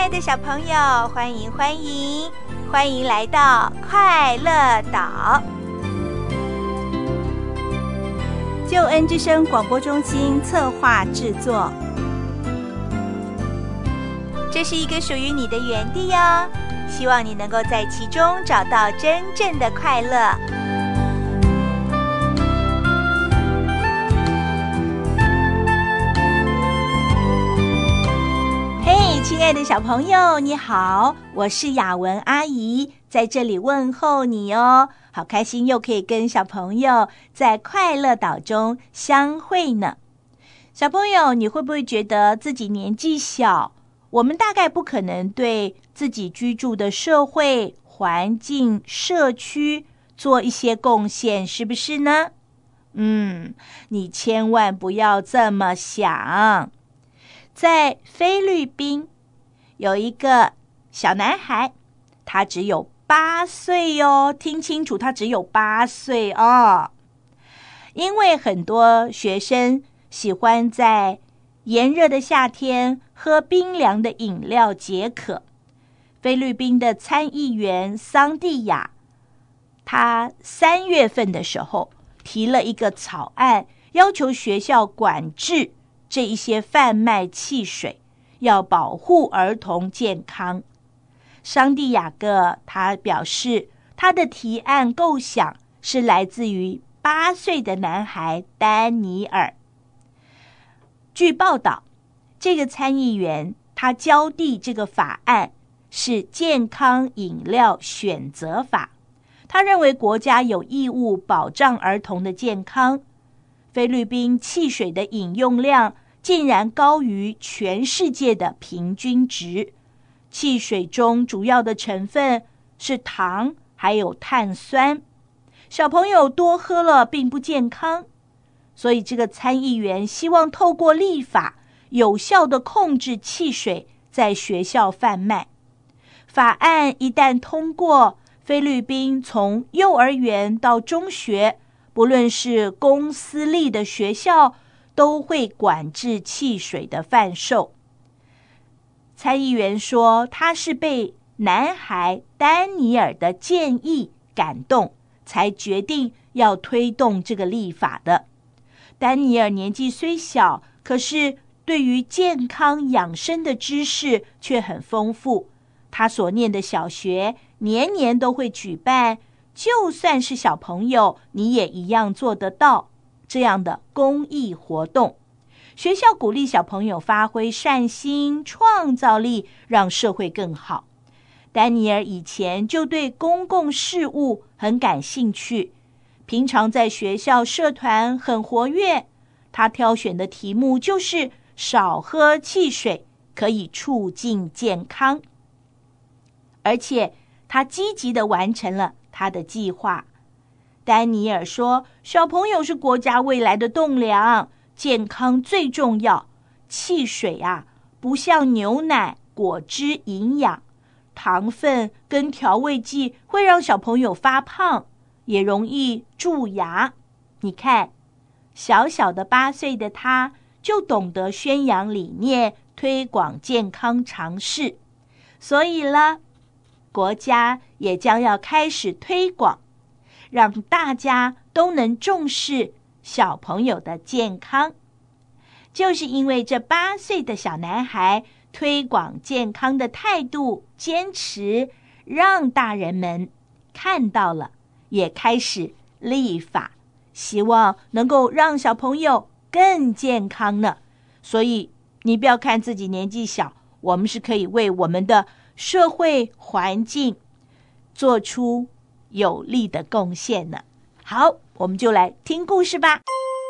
爱的小朋友，欢迎来到快乐岛。救恩之声广播中心策划制作。这是一个属于你的园地哦，希望你能够在其中找到真正的快乐。亲爱的小朋友，你好，我是雅文阿姨，在这里问候你哦。好开心又可以跟小朋友在快乐岛中相会呢。小朋友，你会不会觉得自己年纪小，我们大概不可能对自己居住的社会环境社区做一些贡献，是不是呢？你千万不要这么想。在菲律宾有一个小男孩，他只有8岁哦，听清楚，他只有8岁哦。因为很多学生喜欢在炎热的夏天喝冰凉的饮料解渴，菲律宾的参议员桑蒂亚，他3月份的时候提了一个草案，要求学校管制这一些贩卖汽水，要保护儿童健康。桑蒂亚哥他表示，他的提案构想是来自于8岁的男孩丹尼尔。据报道，这个参议员他交递这个法案是健康饮料选择法，他认为国家有义务保障儿童的健康。菲律宾汽水的饮用量竟然高于全世界的平均值，汽水中主要的成分是糖还有碳酸，小朋友多喝了并不健康，所以这个参议员希望透过立法有效地控制汽水在学校贩卖。法案一旦通过，菲律宾从幼儿园到中学，不论是公私立的学校，都会管制汽水的贩售。参议员说，他是被男孩丹尼尔的建议感动，才决定要推动这个立法的。丹尼尔年纪虽小，可是对于健康养生的知识却很丰富。他所念的小学年年都会举办，就算是小朋友，你也一样做得到这样的公益活动。学校鼓励小朋友发挥善心、创造力，让社会更好。丹尼尔以前就对公共事务很感兴趣，平常在学校社团很活跃。他挑选的题目就是少喝汽水，可以促进健康。而且他积极地完成了他的计划。丹尼尔说，小朋友是国家未来的栋梁，健康最重要。汽水啊，不像牛奶、果汁营养，糖分跟调味剂会让小朋友发胖，也容易蛀牙。你看，小小的8岁的他就懂得宣扬理念，推广健康常识。所以呢，国家也将要开始推广，让大家都能重视小朋友的健康。就是因为这8岁的小男孩推广健康的态度、坚持，让大人们看到了，也开始立法，希望能够让小朋友更健康呢。所以你不要看自己年纪小，我们是可以为我们的社会环境做出有力的贡献呢。好，我们就来听故事吧。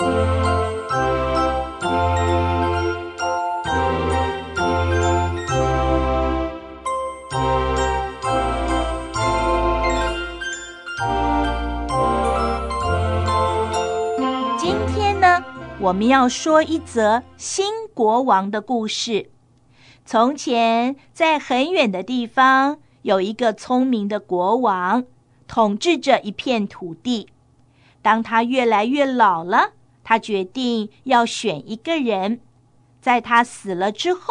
今天呢，我们要说一则新国王的故事。从前，在很远的地方，有一个聪明的国王，统治着一片土地。当他越来越老了，他决定要选一个人，在他死了之后，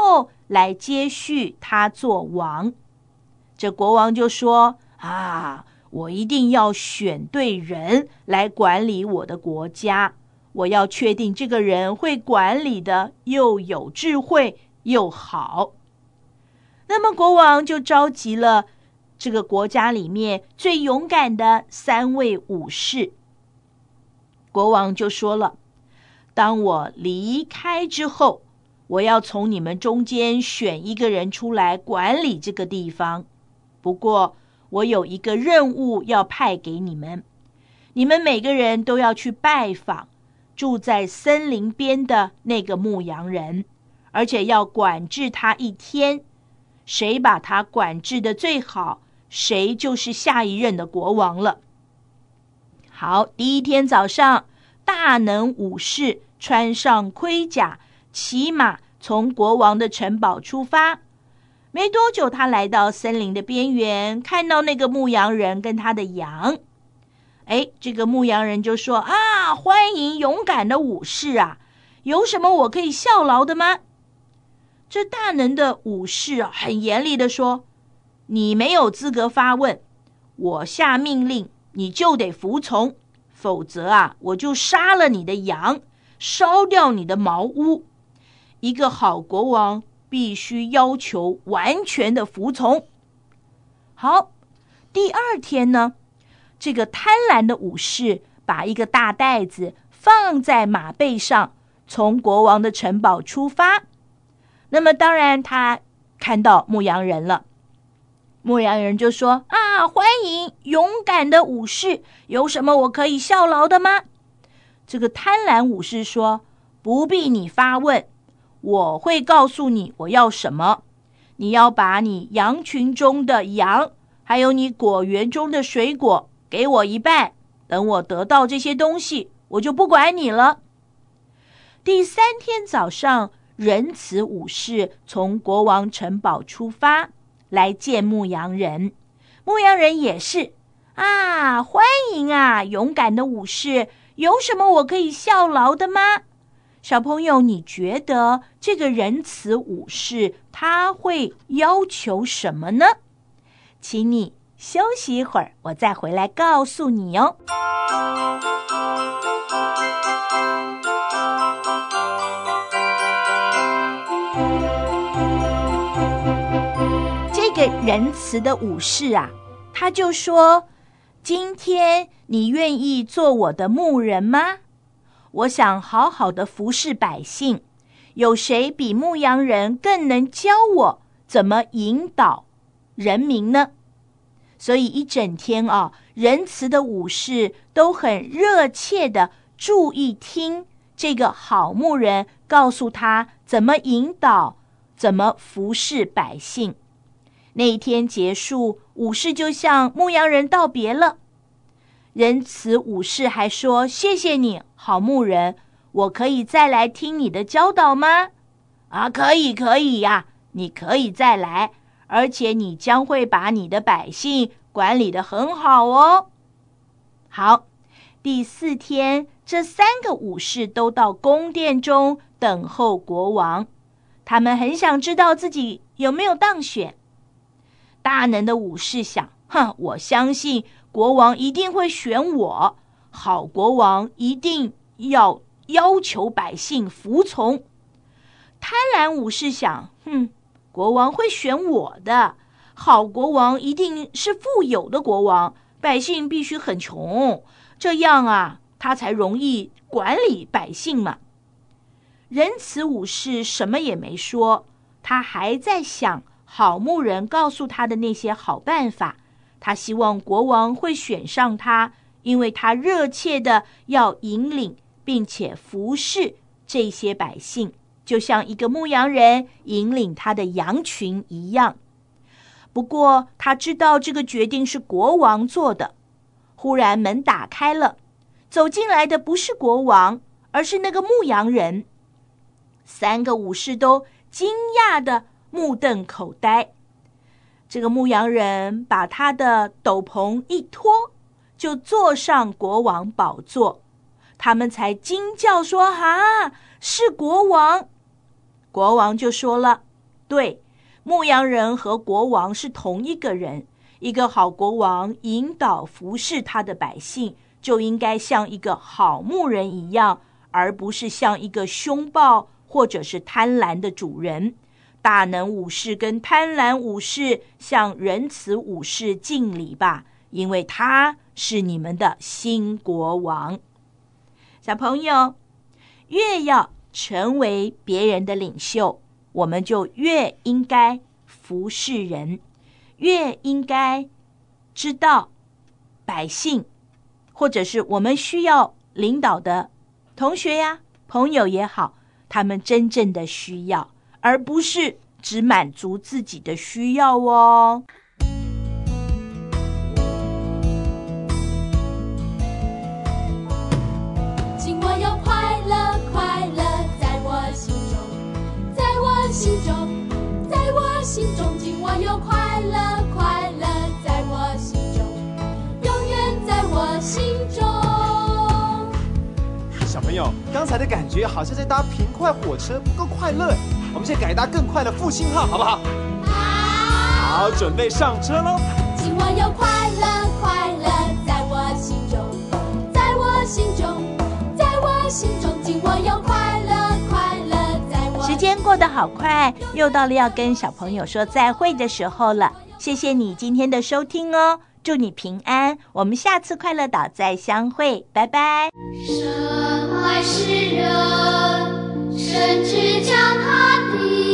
来接续他做王。这国王就说我一定要选对人来管理我的国家，我要确定这个人会管理的又有智慧又好。那么国王就召集了这个国家里面最勇敢的3位武士。国王就说了，当我离开之后，我要从你们中间选一个人出来管理这个地方。不过我有一个任务要派给你们，你们每个人都要去拜访住在森林边的那个牧羊人，而且要管制他1天。谁把他管制的最好，谁就是下一任的国王了。好，第1天早上，大能武士穿上盔甲，骑马从国王的城堡出发。没多久，他来到森林的边缘，看到那个牧羊人跟他的羊。这个牧羊人就说欢迎勇敢的武士啊，有什么我可以效劳的吗？这大能的武士很严厉地说，你没有资格发问，我下命令你就得服从，否则我就杀了你的羊，烧掉你的茅屋。一个好国王必须要求完全的服从。好，第2天呢，这个贪婪的武士把一个大袋子放在马背上，从国王的城堡出发。那么当然他看到牧羊人了，牧羊人就说欢迎勇敢的武士，有什么我可以效劳的吗？这个贪婪武士说，不必你发问，我会告诉你我要什么。你要把你羊群中的羊，还有你果园中的水果给我1半，等我得到这些东西，我就不管你了。第3天早上，仁慈武士从国王城堡出发，来见牧羊人。牧羊人也是欢迎勇敢的武士，有什么我可以效劳的吗？小朋友，你觉得这个仁慈武士他会要求什么呢？请你休息一会儿，我再回来告诉你哦。这个仁慈的武士他就说，今天你愿意做我的牧人吗？我想好好的服侍百姓，有谁比牧羊人更能教我怎么引导人民呢？所以一整天仁慈的武士都很热切的注意听这个好牧人告诉他怎么引导，怎么服侍百姓。那一天结束，武士就向牧羊人道别了。仁慈武士还说，谢谢你，好牧人，我可以再来听你的教导吗？可以呀，你可以再来，而且你将会把你的百姓管理得很好哦。好，第4天，这3个武士都到宫殿中等候国王，他们很想知道自己有没有当选。大能的武士想，我相信国王一定会选我，好国王一定要求百姓服从。贪婪武士想，国王会选我的，好国王一定是富有的国王，百姓必须很穷，这样他才容易管理百姓嘛。仁慈武士什么也没说，他还在想好牧人告诉他的那些好办法，他希望国王会选上他，因为他热切的要引领并且服侍这些百姓，就像一个牧羊人引领他的羊群一样。不过他知道这个决定是国王做的。忽然门打开了，走进来的不是国王，而是那个牧羊人。3个武士都惊讶的目瞪口呆。这个牧羊人把他的斗篷一脱，就坐上国王宝座。他们才惊叫说，是国王。国王就说了， 对，牧羊人和国王是同一个人。一个好国王引导服侍他的百姓，就应该像一个好牧人一样，而不是像一个凶暴或者是贪婪的主人。大能武士跟贪婪武士向仁慈武士敬礼吧，因为他是你们的新国王。小朋友，越要成为别人的领袖，我们就越应该服侍人，越应该知道百姓或者是我们需要领导的同学呀、朋友也好，他们真正的需要，而不是只满足自己的需要哦。 今晚要快乐，快乐在我心中，在我心中，在我心中。今晚要快乐，快乐在我心中，永远在我心中。 小朋友，刚才的感觉好像在搭平快火车，不够快乐。我们先改搭更快的复兴号，好不好？好，准备上车喽！ 今晚要快乐，快乐在我心中，在我心中，在我心中。今晚要快乐，快乐在我心中。 时间过得好快，又到了要跟小朋友说再会的时候了。谢谢你今天的收听哦，祝你平安，我们下次快乐岛再相会，拜拜。 神爱世人，甚至将他的